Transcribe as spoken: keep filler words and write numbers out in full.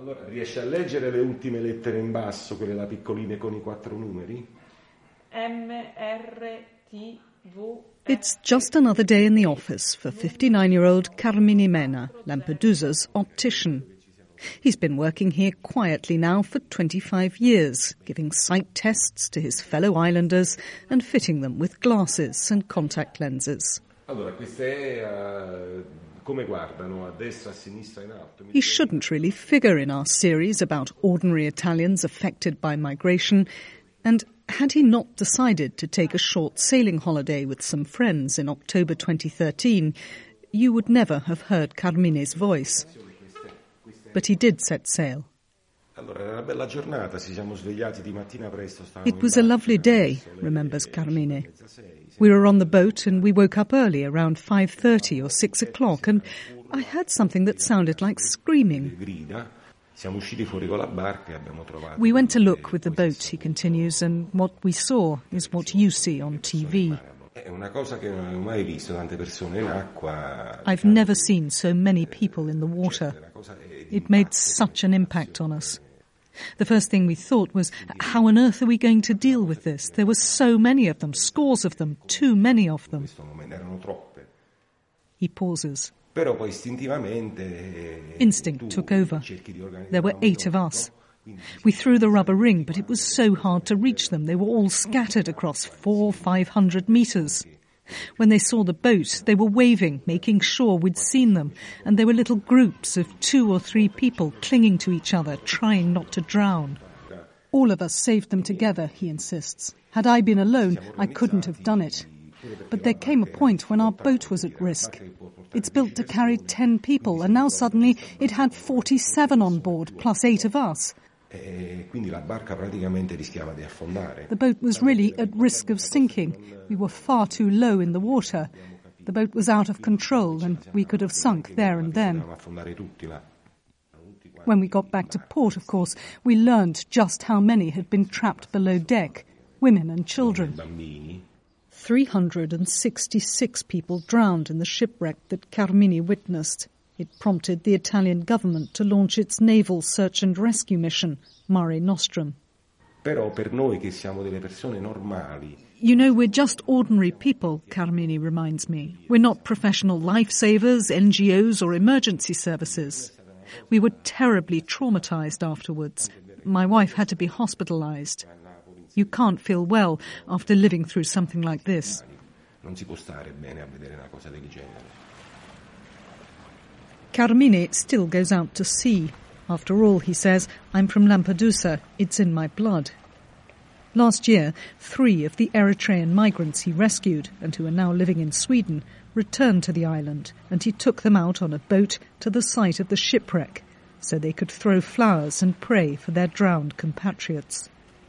Allora, riesce a leggere le ultime lettere in basso, quelle là piccoline con i quattro numeri? M R T V. It's just another day in the office for fifty-nine-year-old Carmine Mena, Lampedusa's optician. He's been working here quietly now for twenty-five years, giving sight tests to his fellow islanders and fitting them with glasses and contact lenses. Allora, queste uh, come guardano a destra, a sinistra, in alto. He shouldn't really figure in our series about ordinary Italians affected by migration, and had he not decided to take a short sailing holiday with some friends in October twenty thirteen, you would never have heard Carmine's voice. But he did set sail. It was a lovely day, remembers Carmine. We were on the boat and we woke up early, around five thirty or six o'clock, and I heard something that sounded like screaming. We went to look with the boat, he continues, and what we saw is what you see on T V. I've never seen so many people in the water. It made such an impact on us. The first thing we thought was, how on earth are we going to deal with this? There were so many of them, scores of them, too many of them. He pauses. Instinct took over. There were eight of us. We threw the rubber ring, but it was so hard to reach them. They were all scattered across four, five hundred metres. When they saw the boat, they were waving, making sure we'd seen them, and there were little groups of two or three people clinging to each other, trying not to drown. All of us saved them together, he insists. Had I been alone, I couldn't have done it. But there came a point when our boat was at risk. It's built to carry ten people, and now suddenly it had forty-seven on board, plus eight of us. The boat was really at risk of sinking. We were far too low in the water. The boat was out of control and we could have sunk there and then. When we got back to port, of course, we learned just how many had been trapped below deck, women and children. three hundred sixty-six people drowned in the shipwreck that Carmine witnessed. It prompted the Italian government to launch its naval search and rescue mission, Mare Nostrum. You know, we're just ordinary people, Carmine reminds me. We're not professional lifesavers, N G Os or emergency services. We were terribly traumatised afterwards. My wife had to be hospitalised. You can't feel well after living through something like this. Carmine still goes out to sea. After all, he says, I'm from Lampedusa. It's in my blood. Last year, three of the Eritrean migrants he rescued, and who are now living in Sweden, returned to the island, and he took them out on a boat to the site of the shipwreck, so they could throw flowers and pray for their drowned compatriots.